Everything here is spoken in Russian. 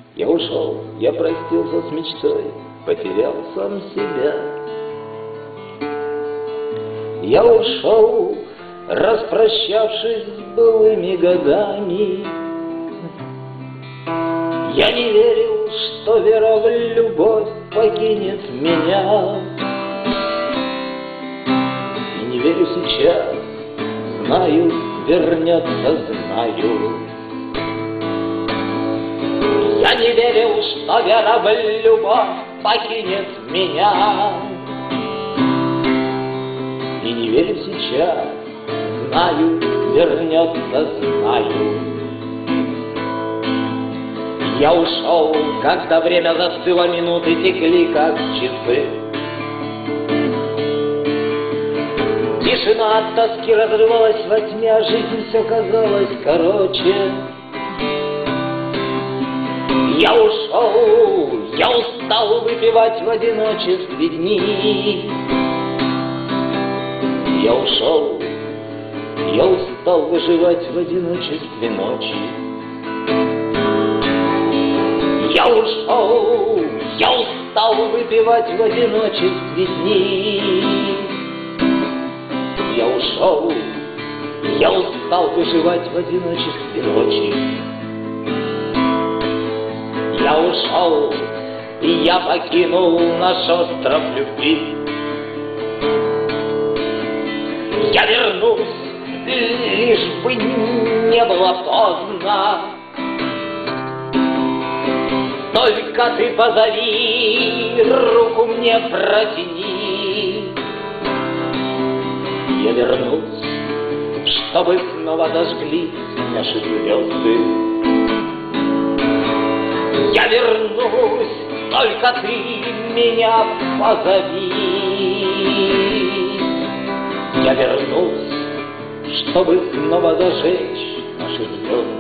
Я ушел, я простился с мечтой, потерял сам себя. Я ушел, распрощавшись с былыми годами. Я не верил, что вера в любовь покинет меня. И не верю сейчас, знаю, вернется, знаю. Я не верил, что вера в любовь покинет меня. И не верю сейчас, знаю, вернется, знаю. Я ушел, когда время застыло, минуты текли, как часы. Тишина от тоски разрывалась во тьме, а жизнь все казалась короче. Я ушел, я устал выпивать в одиночестве дни. Я ушел, я устал выживать в одиночестве ночи. Я ушел, я устал выпивать в одиночестве дни. Я ушел, я устал выживать в одиночестве ночи. Я ушел, и я покинул наш остров любви. Я вернусь, лишь бы не было поздно. Только ты позови, руку мне протяни. Я вернусь, чтобы снова зажглись наши звезды. Я вернусь, только ты меня позови. Я вернусь, чтобы снова зажечь наши звезды.